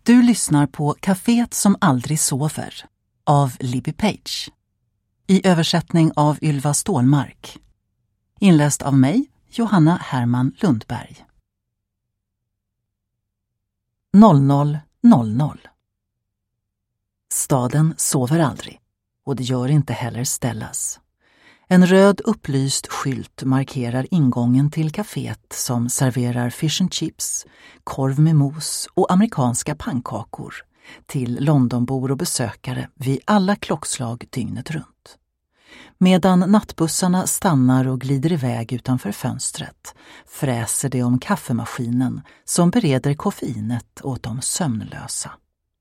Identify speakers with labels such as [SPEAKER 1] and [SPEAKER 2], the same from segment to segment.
[SPEAKER 1] Du lyssnar på Caféet som aldrig sover av Libby Page. I översättning av Ylva Stålmark. Inläst av mig, Johanna Herman Lundberg. 00:00. Staden sover aldrig, och det gör inte heller Stellas. En röd upplyst skylt markerar ingången till kaféet som serverar fish and chips, korv med mos och amerikanska pannkakor till Londonbor och besökare vid alla klockslag dygnet runt. Medan nattbussarna stannar och glider iväg utanför fönstret fräser det om kaffemaskinen som bereder koffeinet åt de sömnlösa.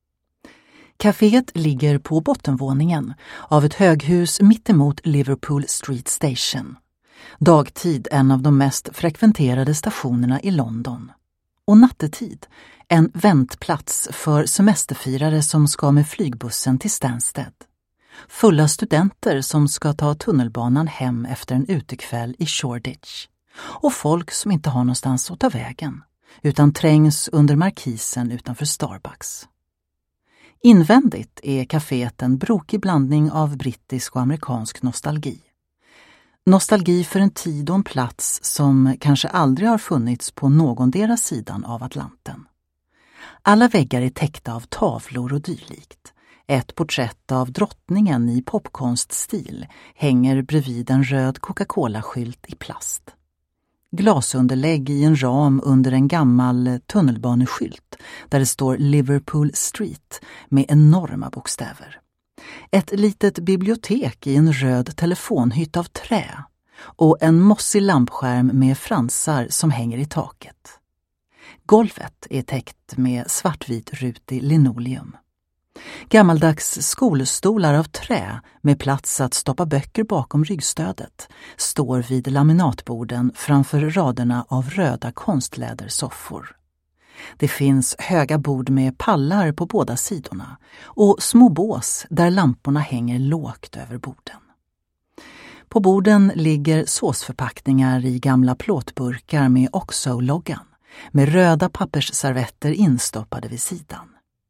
[SPEAKER 1] Caféet ligger på bottenvåningen av ett höghus mittemot Liverpool Street Station. Dagtid en av de mest frekventerade stationerna i London. Och nattetid en väntplats för semesterfirare som ska med flygbussen till Stansted. Fulla studenter som ska ta tunnelbanan hem efter en utekväll i Shoreditch. Och folk som inte har någonstans att ta vägen utan trängs under markisen utanför Starbucks. Invändigt är kaféet en brokig blandning av brittisk och amerikansk nostalgi. Nostalgi för en tid och en plats som kanske aldrig har funnits på någondera sidan av Atlanten. Alla väggar är täckta av tavlor och dylikt. Ett porträtt av drottningen i popkonststil hänger bredvid en röd Coca-Cola-skylt i plast. Glasunderlägg i en ram under en gammal tunnelbaneskylt där det står Liverpool Street med enorma bokstäver. Ett litet bibliotek i en röd telefonhytt av trä och en mossig lampskärm med fransar som hänger i taket. Golvet är täckt med svartvit rutig linoleum. Gammaldags skolstolar av trä med plats att stoppa böcker bakom ryggstödet står vid laminatborden framför raderna av röda konstlädersoffor. Det finns höga bord med pallar på båda sidorna och små bås där lamporna hänger lågt över borden. På borden ligger såsförpackningar i gamla plåtburkar med Oxo-loggan med röda pappersservetter instoppade vid sidan.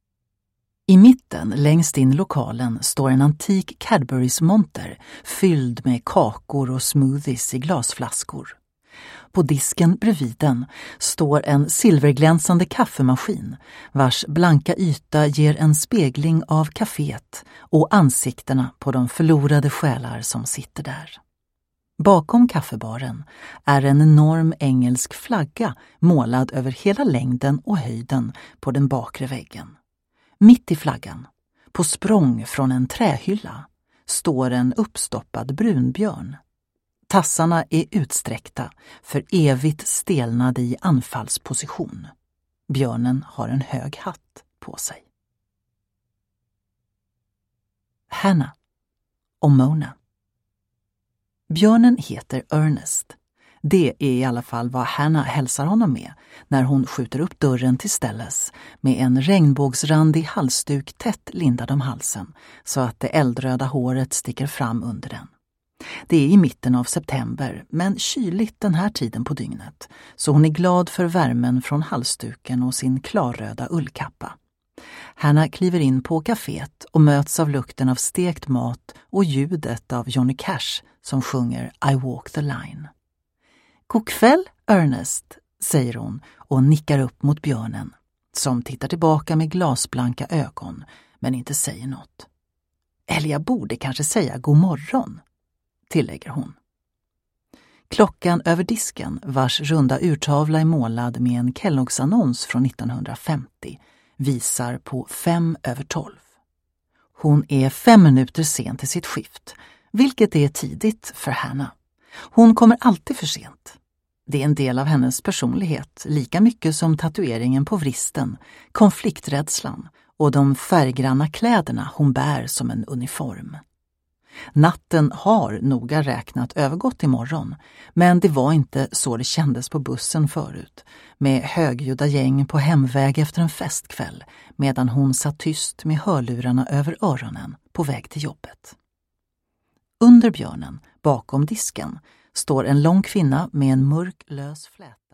[SPEAKER 1] I mitten, längst in i lokalen, står en antik Cadburys monter fylld med kakor och smoothies i glasflaskor. På disken bredvid den står en silverglänsande kaffemaskin vars blanka yta ger en spegling av kaféet och ansiktena på de förlorade själar som sitter där. Bakom kaffebaren är en enorm engelsk flagga målad över hela längden och höjden på den bakre väggen. Mitt i flaggan, på språng från en trähylla, står en uppstoppad brunbjörn. Tassarna är utsträckta, för evigt stelnade i anfallsposition. Björnen har en hög hatt på sig. Hannah och Mona. Björnen heter Ernest. Det är i alla fall vad Hannah hälsar honom med när hon skjuter upp dörren till Stellas med en regnbågsrandig halsduk tätt lindad om halsen så att det eldröda håret sticker fram under den. Det är i mitten av september, men kyligt den här tiden på dygnet, så hon är glad för värmen från halsduken och sin klarröda ullkappa. Hannah kliver in på kaféet och möts av lukten av stekt mat och ljudet av Johnny Cash som sjunger I Walk the Line. God kväll, Ernest, säger hon och nickar upp mot björnen, som tittar tillbaka med glasblanka ögon, men inte säger något. Eller jag borde kanske säga god morgon, tillägger hon. Klockan över disken, vars runda urtavla är målad med en Kelloggs-annons från 1950, visar på 11:55. Hon är 5 minuter sen till sitt skift, vilket är tidigt för Hannah. Hon kommer alltid för sent. Det är en del av hennes personlighet, lika mycket som tatueringen på vristen, konflikträdslan och de färggranna kläderna hon bär som en uniform. Natten har noga räknat övergått imorgon, men det var inte så det kändes på bussen förut, med högljudda gäng på hemväg efter en festkväll, medan hon satt tyst med hörlurarna över öronen på väg till jobbet. Under björnen, bakom disken, står en lång kvinna med en mörk lös flät.